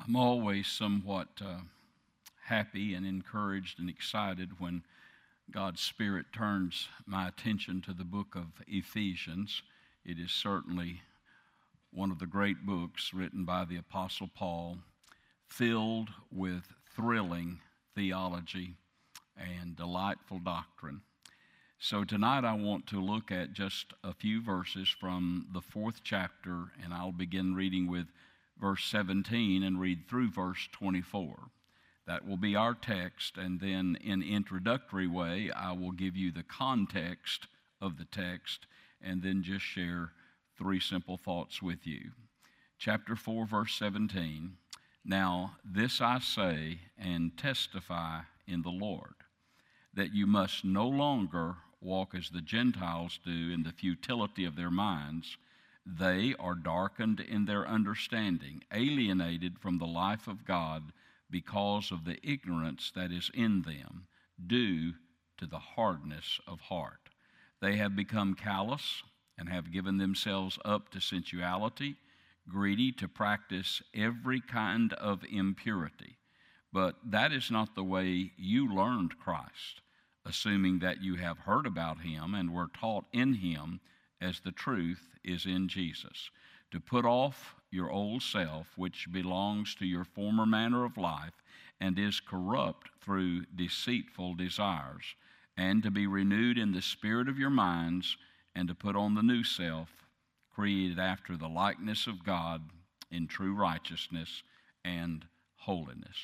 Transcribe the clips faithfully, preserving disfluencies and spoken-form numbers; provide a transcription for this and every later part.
I'm always somewhat uh, happy and encouraged and excited when God's Spirit turns my attention to the book of Ephesians. It is certainly one of the great books written by the Apostle Paul, filled with thrilling theology and delightful doctrine. So tonight I want to look at just a few verses from the fourth chapter, and I'll begin reading with verse seventeen and read through verse twenty-four. That will be our text, and then in introductory way, I will give you the context of the text and then just share three simple thoughts with you. Chapter four, verse seventeen, "Now this I say and testify in the Lord, that you must no longer walk as the Gentiles do in the futility of their minds. They are darkened in their understanding, alienated from the life of God because of the ignorance that is in them, due to the hardness of heart. They have become callous and have given themselves up to sensuality, greedy to practice every kind of impurity. But that is not the way you learned Christ, assuming that you have heard about him and were taught in him as the truth is in Jesus, to put off your old self, which belongs to your former manner of life and is corrupt through deceitful desires, and to be renewed in the spirit of your minds, and to put on the new self, created after the likeness of God in true righteousness and holiness."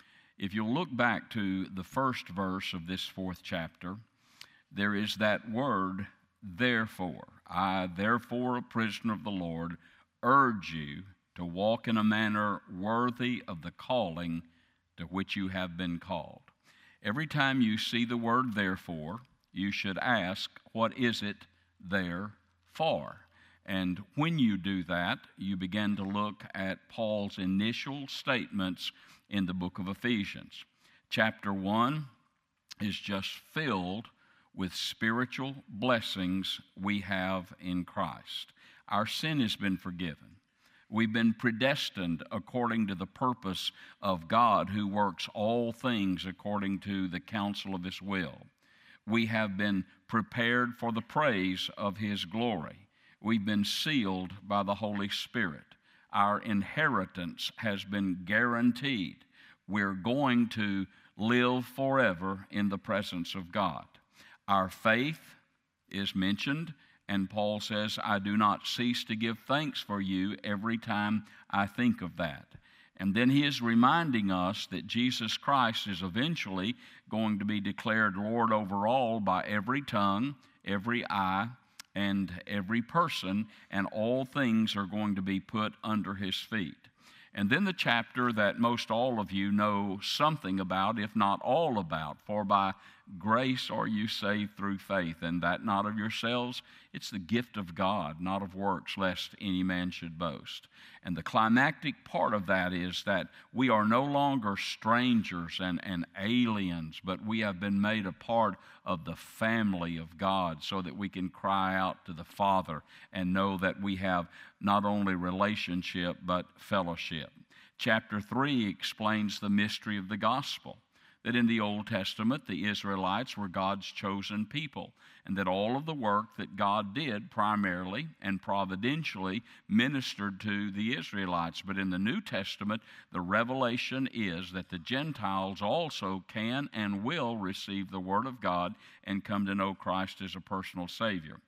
If you'll look back to the first verse of this fourth chapter, there is that word, therefore. "I, therefore, a prisoner of the Lord, urge you to walk in a manner worthy of the calling to which you have been called." Every time you see the word therefore, you should ask, what is it there for? And when you do that, you begin to look at Paul's initial statements in the book of Ephesians. Chapter one is just filled with spiritual blessings we have in Christ. Our sin has been forgiven. We've been predestined according to the purpose of God, who works all things according to the counsel of his will. We have been prepared for the praise of his glory. We've been sealed by the Holy Spirit. Our inheritance has been guaranteed. We're going to live forever in the presence of God. Our faith is mentioned, and Paul says, "I do not cease to give thanks for you every time I think of that." And then he is reminding us that Jesus Christ is eventually going to be declared Lord over all by every tongue, every eye, and every person, and all things are going to be put under his feet. And then the chapter that most all of you know something about, if not all about, "For by grace are you saved through faith, and that not of yourselves, it's the gift of God, not of works, lest any man should boast." And the climactic part of that is that we are no longer strangers and, and aliens, but we have been made a part of the family of God, so that we can cry out to the Father and know that we have not only relationship but fellowship. Chapter three explains the mystery of the gospel, that in the Old Testament the Israelites were God's chosen people, and that all of the work that God did primarily and providentially ministered to the Israelites. But in the New Testament, the revelation is that the Gentiles also can and will receive the Word of God and come to know Christ as a personal Savior.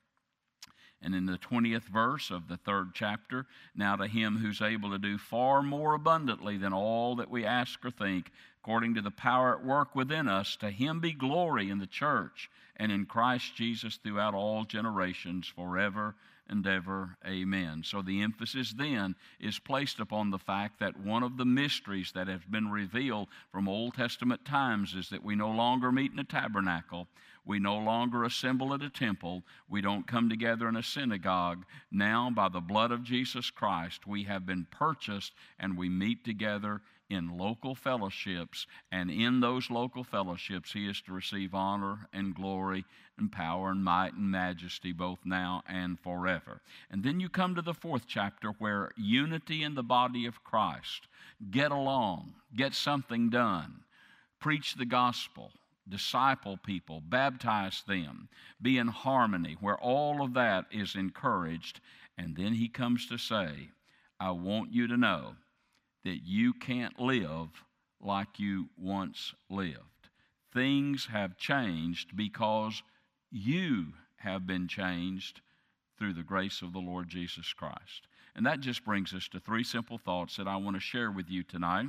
And in the twentieth verse of the third chapter, "Now to him who's able to do far more abundantly than all that we ask or think, according to the power at work within us, to him be glory in the church and in Christ Jesus throughout all generations, forever and ever. Amen." So the emphasis then is placed upon the fact that one of the mysteries that has been revealed from Old Testament times is that we no longer meet in a tabernacle. We no longer assemble at a temple. We don't come together in a synagogue. Now, by the blood of Jesus Christ, we have been purchased, and we meet together in local fellowships, and in those local fellowships he is to receive honor and glory and power and might and majesty both now and forever. And then you come to the fourth chapter where unity in the body of Christ, get along, get something done, preach the gospel, disciple people, baptize them, be in harmony, where all of that is encouraged. And then he comes to say, I want you to know that you can't live like you once lived. Things have changed because you have been changed through the grace of the Lord Jesus Christ. And that just brings us to three simple thoughts that I want to share with you tonight.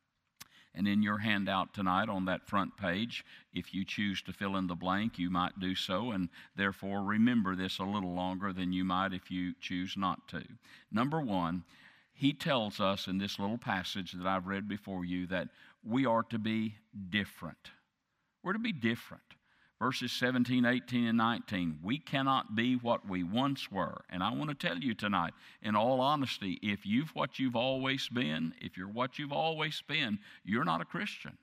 And in your handout tonight on that front page, if you choose to fill in the blank, you might do so, and therefore remember this a little longer than you might if you choose not to. Number one, he tells us in this little passage that I've read before you that we are to be different. We're to be different. Verses seventeen, eighteen, and nineteen, we cannot be what we once were. And I want to tell you tonight, in all honesty, if you've what you've always been, if you're what you've always been, you're not a Christian.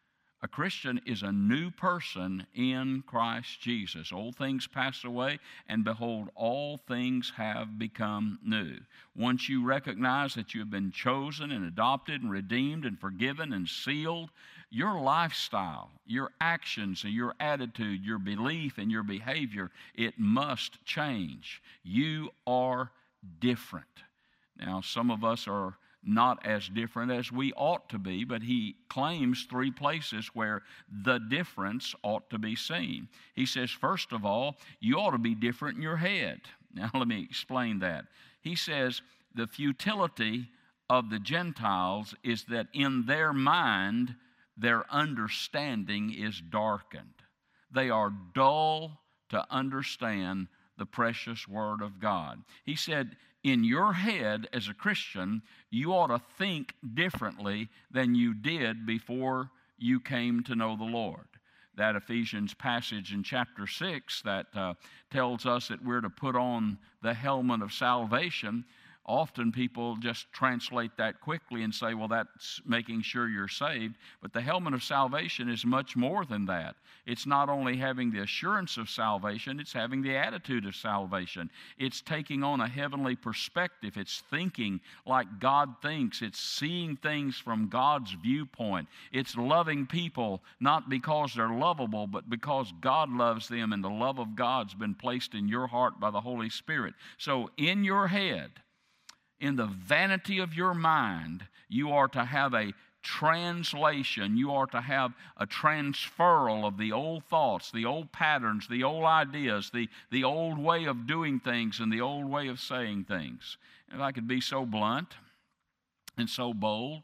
A Christian is a new person in Christ Jesus. Old things pass away, and behold, all things have become new. Once you recognize that you have been chosen and adopted and redeemed and forgiven and sealed, your lifestyle, your actions, and your attitude, your belief, and your behavior, it must change. You are different. Now, some of us are not as different as we ought to be, but he claims three places where the difference ought to be seen. He says, first of all, you ought to be different in your head. Now, let me explain that. He says, the futility of the Gentiles is that in their mind, their understanding is darkened. They are dull to understand the precious Word of God. He said, in your head as a Christian, you ought to think differently than you did before you came to know the Lord. That Ephesians passage in chapter six that uh, tells us that we're to put on the helmet of salvation, often people just translate that quickly and say, well, that's making sure you're saved. But the helmet of salvation is much more than that. It's not only having the assurance of salvation, it's having the attitude of salvation. It's taking on a heavenly perspective. It's thinking like God thinks. It's seeing things from God's viewpoint. It's loving people not because they're lovable, but because God loves them and the love of God's been placed in your heart by the Holy Spirit. So in your head, in the vanity of your mind, you are to have a translation. You are to have a transferal of the old thoughts, the old patterns, the old ideas, the, the old way of doing things and the old way of saying things. If I could be so blunt and so bold,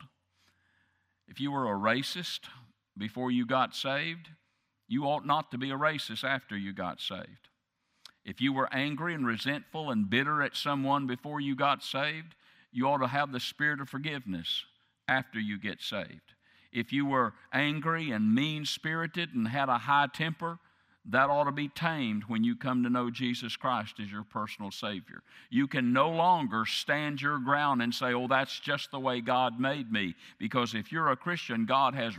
if you were a racist before you got saved, you ought not to be a racist after you got saved. If you were angry and resentful and bitter at someone before you got saved, you ought to have the spirit of forgiveness after you get saved. If you were angry and mean-spirited and had a high temper, that ought to be tamed when you come to know Jesus Christ as your personal Savior. You can no longer stand your ground and say, oh, that's just the way God made me. Because if you're a Christian, God has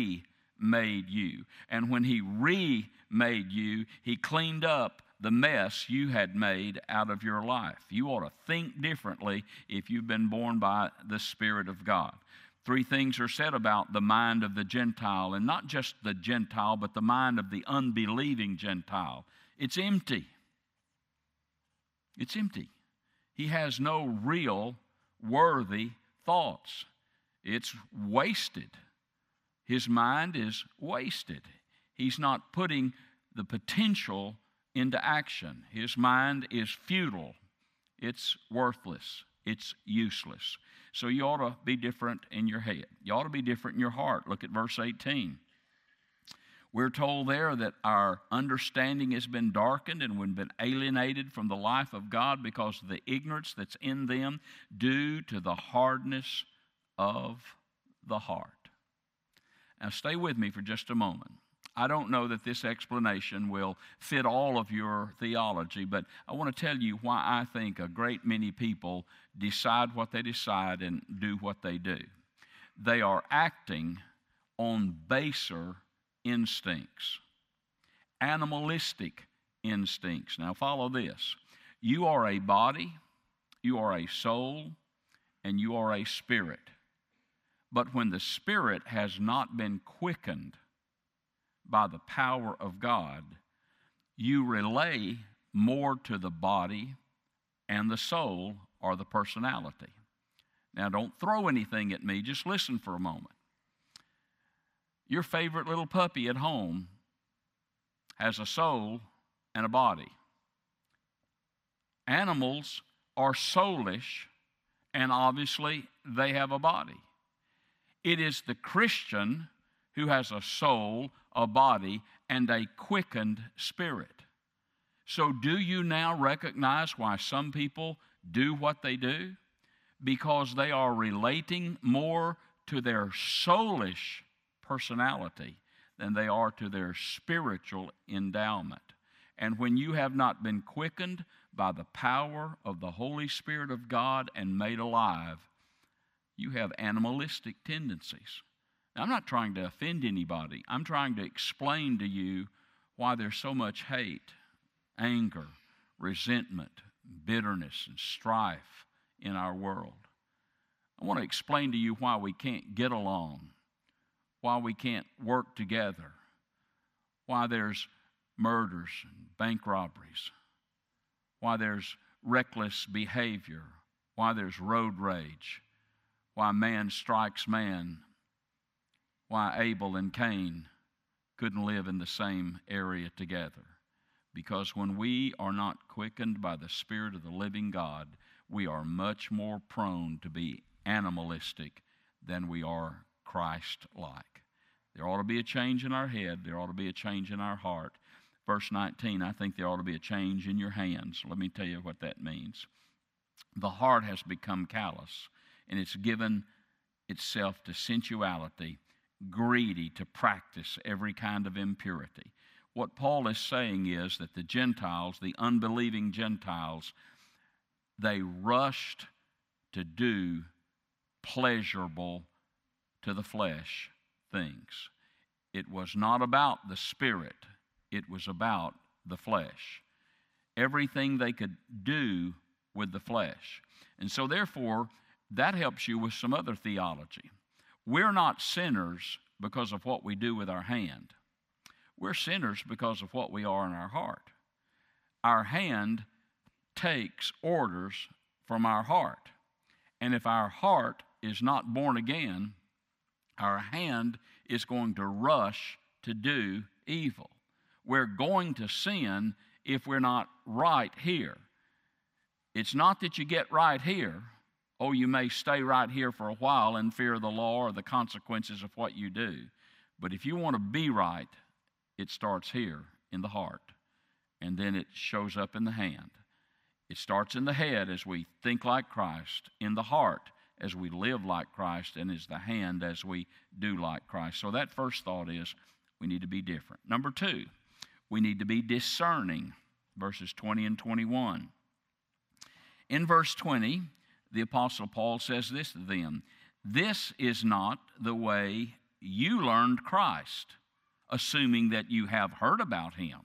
remade you. And when He remade you, He cleaned up the mess you had made out of your life. You ought to think differently if you've been born by the Spirit of God. Three things are said about the mind of the Gentile, and not just the Gentile, but the mind of the unbelieving Gentile. It's empty. It's empty. He has no real worthy thoughts. It's wasted. His mind is wasted. He's not putting the potential into action. His mind is futile. It's worthless. It's useless. So you ought to be different in your head. You ought to be different in your heart. Look at verse eighteen. We're told there that our understanding has been darkened and we've been alienated from the life of God because of the ignorance that's in them due to the hardness of the heart. Now stay with me for just a moment. I don't know that this explanation will fit all of your theology, but I want to tell you why I think a great many people decide what they decide and do what they do. they are acting on baser instincts, animalistic instincts. Now follow this. You are a body, you are a soul, and you are a spirit. But when the spirit has not been quickened by the power of God, you relay more to the body and the soul or the personality. Now don't throw anything at me, just listen for a moment. Your favorite little puppy at home has a soul and a body. Animals are soulish, and obviously they have a body. It is the Christian who has a soul, a body, and a quickened spirit. So do you now recognize why some people do what they do? Because they are relating more to their soulish personality than they are to their spiritual endowment. And when you have not been quickened by the power of the Holy Spirit of God and made alive, you have animalistic tendencies. Now, I'm not trying to offend anybody. I'm trying to explain to you why there's so much hate, anger, resentment, bitterness, and strife in our world. I want to explain to you why we can't get along, why we can't work together, why there's murders and bank robberies, why there's reckless behavior, why there's road rage, why man strikes man, why Abel and Cain couldn't live in the same area together. Because when we are not quickened by the Spirit of the living God, we are much more prone to be animalistic than we are Christ-like. There ought to be a change in our head. There ought to be a change in our heart. Verse nineteen, I think there ought to be a change in your hands. Let me tell you what that means. The heart has become callous, and it's given itself to sensuality, greedy to practice every kind of impurity. What Paul is saying is that the Gentiles, the unbelieving Gentiles, they rushed to do pleasurable to the flesh things. It was not about the Spirit. It was about the flesh. Everything they could do with the flesh. And so therefore, that helps you with some other theology. We're not sinners because of what we do with our hand. We're sinners because of what we are in our heart. Our hand takes orders from our heart. And if our heart is not born again, our hand is going to rush to do evil. We're going to sin if we're not right here. It's not that you get right here. Oh, you may stay right here for a while and fear the law or the consequences of what you do. But if you want to be right, it starts here in the heart, and then it shows up in the hand. It starts in the head as we think like Christ, in the heart as we live like Christ, and is the hand as we do like Christ. So that first thought is we need to be different. Number two, we need to be discerning, verses twenty and twenty-one. In verse twenty, the Apostle Paul says this to them, "This is not the way you learned Christ, assuming that you have heard about him."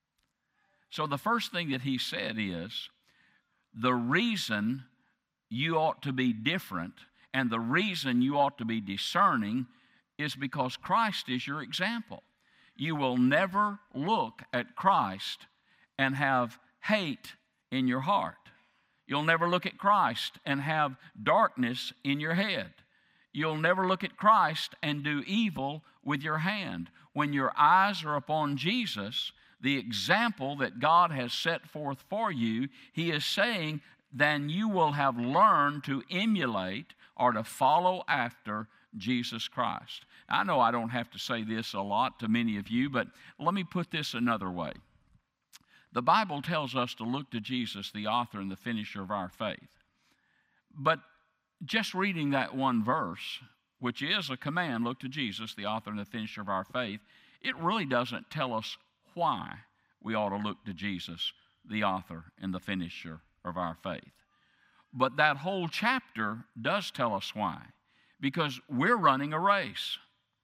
So the first thing that he said is, the reason you ought to be different and the reason you ought to be discerning is because Christ is your example. You will never look at Christ and have hate in your heart. You'll never look at Christ and have darkness in your head. You'll never look at Christ and do evil with your hand. When your eyes are upon Jesus, the example that God has set forth for you, he is saying, then you will have learned to emulate or to follow after Jesus Christ. I know I don't have to say this a lot to many of you, but let me put this another way. The Bible tells us to look to Jesus, the author and the finisher of our faith. But just reading that one verse, which is a command, look to Jesus, the author and the finisher of our faith, it really doesn't tell us why we ought to look to Jesus, the author and the finisher of our faith. But that whole chapter does tell us why. because we're running a race.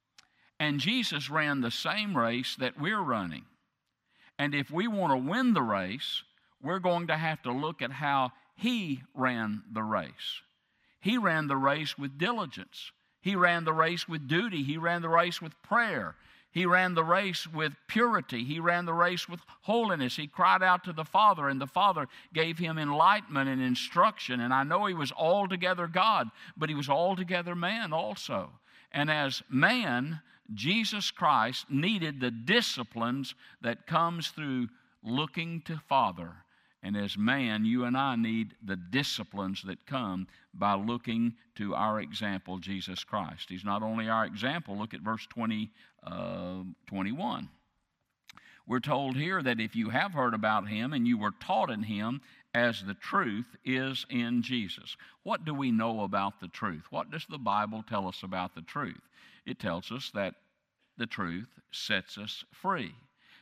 And Jesus ran the same race that we're running. And if we want to win the race, we're going to have to look at how he ran the race. He ran the race with diligence. He ran the race with duty. He ran the race with prayer. He ran the race with purity. He ran the race with holiness. He cried out to the Father, and the Father gave him enlightenment and instruction. And I know he was altogether God, but he was altogether man also. And as man, Jesus Christ needed the disciplines that comes through looking to Father. And as man, you and I need the disciplines that come by looking to our example, Jesus Christ. He's not only our example. Look at verse twenty, uh, twenty-one. We're told here that if you have heard about him and you were taught in him, as the truth is in Jesus. What do we know about the truth? What does the Bible tell us about the truth? It tells us that the truth sets us free.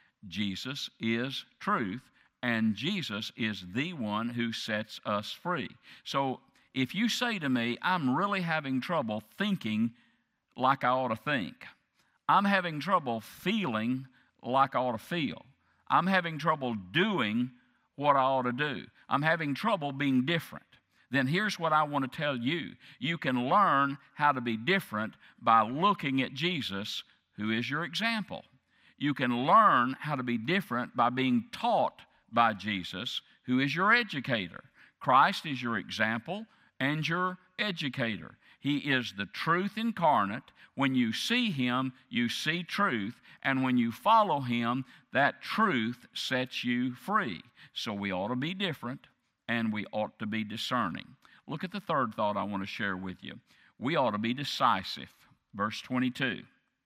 Jesus is truth, and Jesus is the one who sets us free. So if you say to me, I'm really having trouble thinking like I ought to think. I'm having trouble feeling like I ought to feel. I'm having trouble doing what I ought to do. I'm having trouble being different. Then here's what I want to tell you. You can learn how to be different by looking at Jesus, who is your example. You can learn how to be different by being taught by Jesus, who is your educator. Christ is your example and your educator. He is the truth incarnate. When you see him, you see truth. And when you follow him, that truth sets you free. So we ought to be different, and we ought to be discerning. Look at the third thought I want to share with you. We ought to be decisive. Verse twenty-two.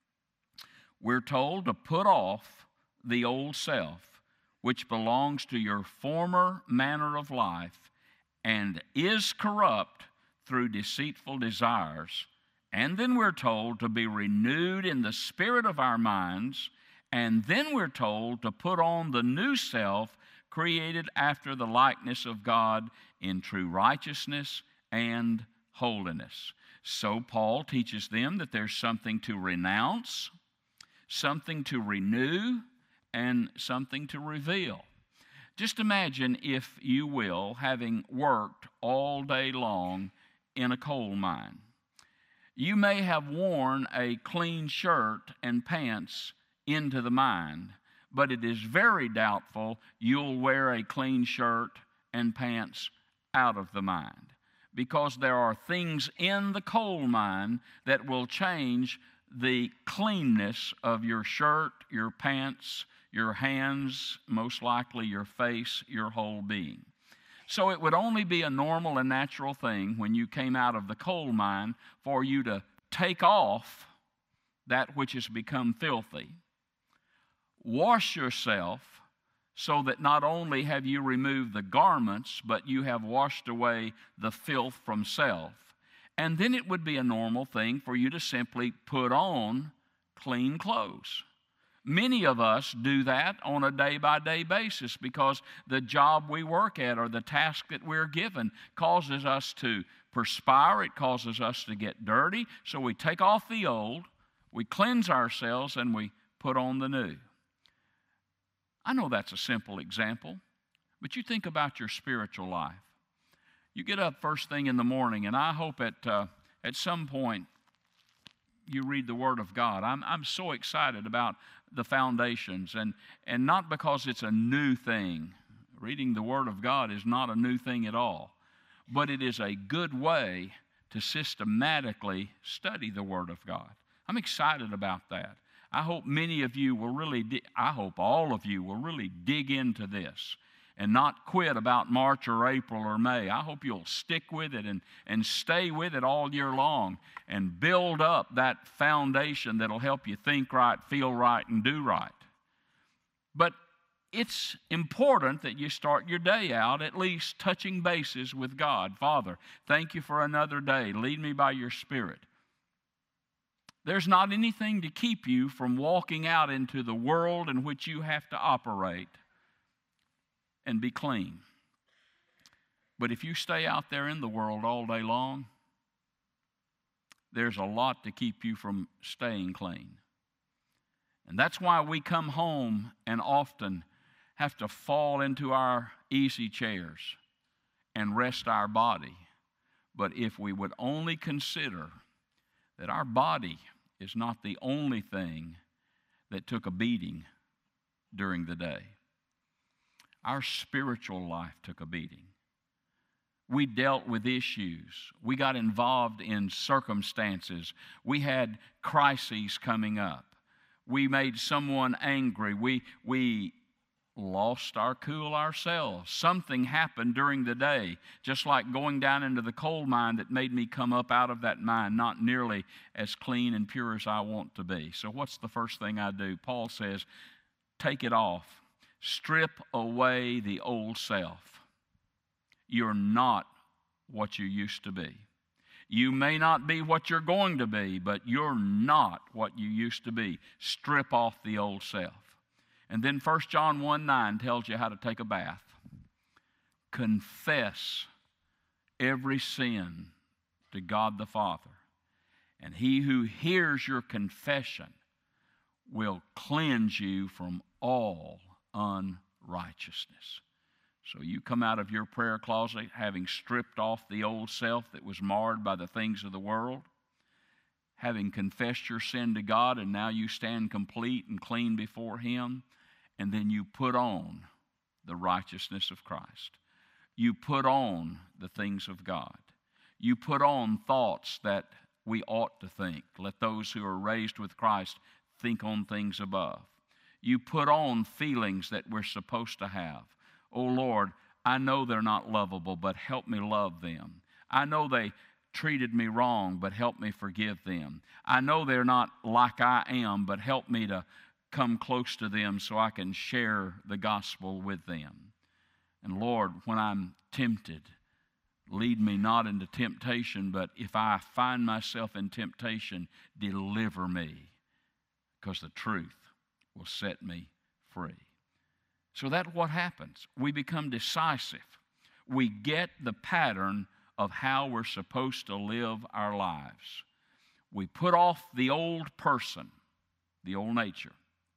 We're told to put off the old self, which belongs to your former manner of life and is corrupt through deceitful desires. And then we're told to be renewed in the spirit of our minds. And then we're told to put on the new self, created after the likeness of God in true righteousness and holiness. So Paul teaches them that there's something to renounce, something to renew, and something to reveal. Just imagine, if you will, having worked all day long in a coal mine. You may have worn a clean shirt and pants into the mine, but it is very doubtful you'll wear a clean shirt and pants out of the mine, because there are things in the coal mine that will change the cleanness of your shirt, your pants, your hands, most likely your face, your whole being. So it would only be a normal and natural thing when you came out of the coal mine for you to take off that which has become filthy. Wash yourself so that not only have you removed the garments, but you have washed away the filth from self. And then it would be a normal thing for you to simply put on clean clothes. Many of us do that on a day-by-day basis because the job we work at or the task that we're given causes us to perspire. It causes us to get dirty. So we take off the old, we cleanse ourselves, and we put on the new. I know that's a simple example, but you think about your spiritual life. You get up first thing in the morning, and I hope at, uh, at some point you read the Word of God. I'm, I'm so excited about the foundations, and, and not because it's a new thing. Reading the Word of God is not a new thing at all, but it is a good way to systematically study the Word of God. I'm excited about that. I hope many of you will really, di- I hope all of you will really dig into this and not quit about March or April or May. I hope you'll stick with it and, and stay with it all year long and build up that foundation that'll help you think right, feel right, and do right. But it's important that you start your day out at least touching bases with God. Father, thank you for another day. Lead me by your Spirit. There's not anything to keep you from walking out into the world in which you have to operate and be clean. But if you stay out there in the world all day long, there's a lot to keep you from staying clean. And that's why we come home and often have to fall into our easy chairs and rest our body. But if we would only consider that our body is not the only thing that took a beating during the day. Our spiritual life took a beating. We dealt with issues. We got involved in circumstances. We had crises coming up. We made someone angry. We, we lost our cool ourselves. Something happened during the day, just like going down into the coal mine that made me come up out of that mine not nearly as clean and pure as I want to be. So what's the first thing I do? Paul says, take it off. Strip away the old self. You're not what you used to be. You may not be what you're going to be, but you're not what you used to be. Strip off the old self. And then First John one nine tells you how to take a bath. Confess every sin to God the Father. And he who hears your confession will cleanse you from all unrighteousness. So you come out of your prayer closet having stripped off the old self that was marred by the things of the world, having confessed your sin to God, and now you stand complete and clean before Him, and then you put on the righteousness of Christ. You put on the things of God. You put on thoughts that we ought to think. Let those who are raised with Christ think on things above. You put on feelings that we're supposed to have. Oh Lord, I know they're not lovable, but help me love them. I know they treated me wrong, but help me forgive them. I know they're not like I am, but help me to come close to them so I can share the gospel with them. And Lord, when I'm tempted, lead me not into temptation, but if I find myself in temptation, deliver me, because the truth will set me free. So that's what happens. We become decisive. We get the pattern of how we're supposed to live our lives. We put off the old person, the old nature.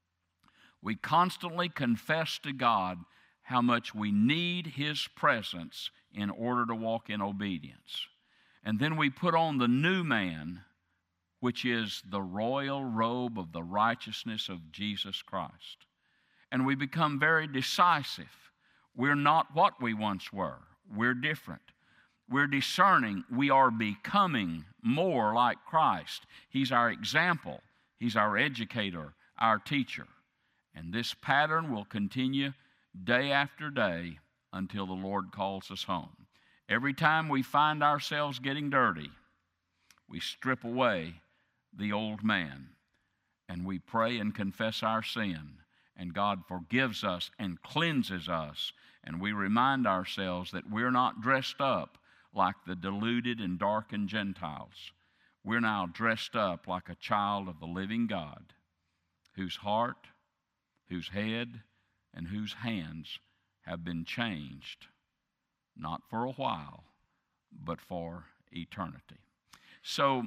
We constantly confess to God how much we need His presence in order to walk in obedience. And then we put on the new man, which is the royal robe of the righteousness of Jesus Christ. And we become very decisive. We're not what we once were. We're different. We're discerning. We are becoming more like Christ. He's our example. He's our educator, our teacher. And this pattern will continue day after day until the Lord calls us home. Every time we find ourselves getting dirty, we strip away the old man and we pray and confess our sin. And God forgives us and cleanses us. And we remind ourselves that we're not dressed up like the deluded and darkened Gentiles. We're now dressed up like a child of the living God, whose heart, whose head, and whose hands have been changed, not for a while, but for eternity. So,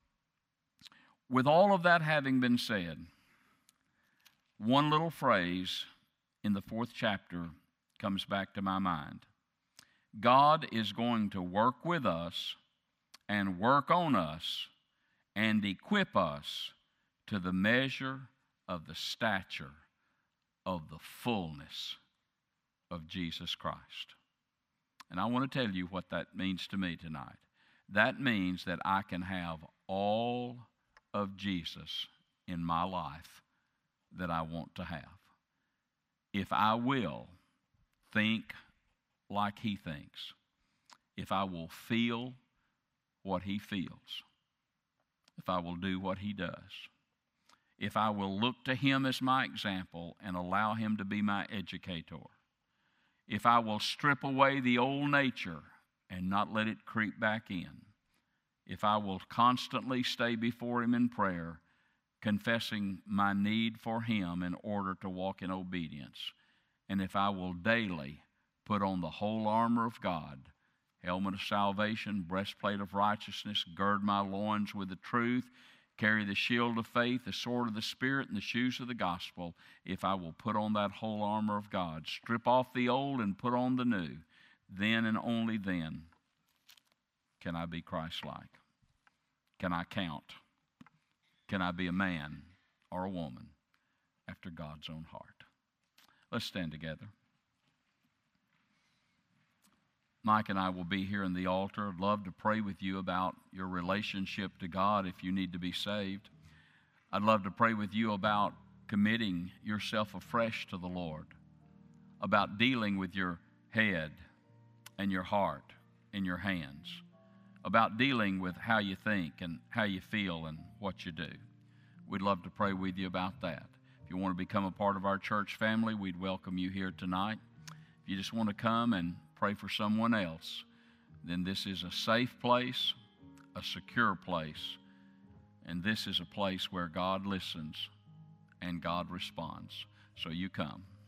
with all of that having been said, one little phrase in the fourth chapter comes back to my mind. God is going to work with us and work on us and equip us to the measure of the stature of the fullness of Jesus Christ. And I want to tell you what that means to me tonight. That means that I can have all of Jesus in my life that I want to have. If I will think like He thinks, if I will feel what He feels, if I will do what He does, if I will look to Him as my example and allow Him to be my educator, if I will strip away the old nature and not let it creep back in, if I will constantly stay before Him in prayer, confessing my need for Him in order to walk in obedience, and if I will daily put on the whole armor of God helmet of salvation, breastplate of righteousness, gird my loins with the truth, carry the shield of faith, the sword of the Spirit, and the shoes of the gospel, if I will put on that whole armor of God. Strip off the old and put on the new. Then and only then can I be Christ-like. Can I count? Can I be a man or a woman after God's own heart? Let's stand together. Mike and I will be here in the altar. I'd love to pray with you about your relationship to God if you need to be saved. I'd love to pray with you about committing yourself afresh to the Lord, about dealing with your head and your heart and your hands, about dealing with how you think and how you feel and what you do. We'd love to pray with you about that. If you want to become a part of our church family, we'd welcome you here tonight. If you just want to come and pray for someone else, then this is a safe place, a secure place, and this is a place where God listens and God responds. So you come.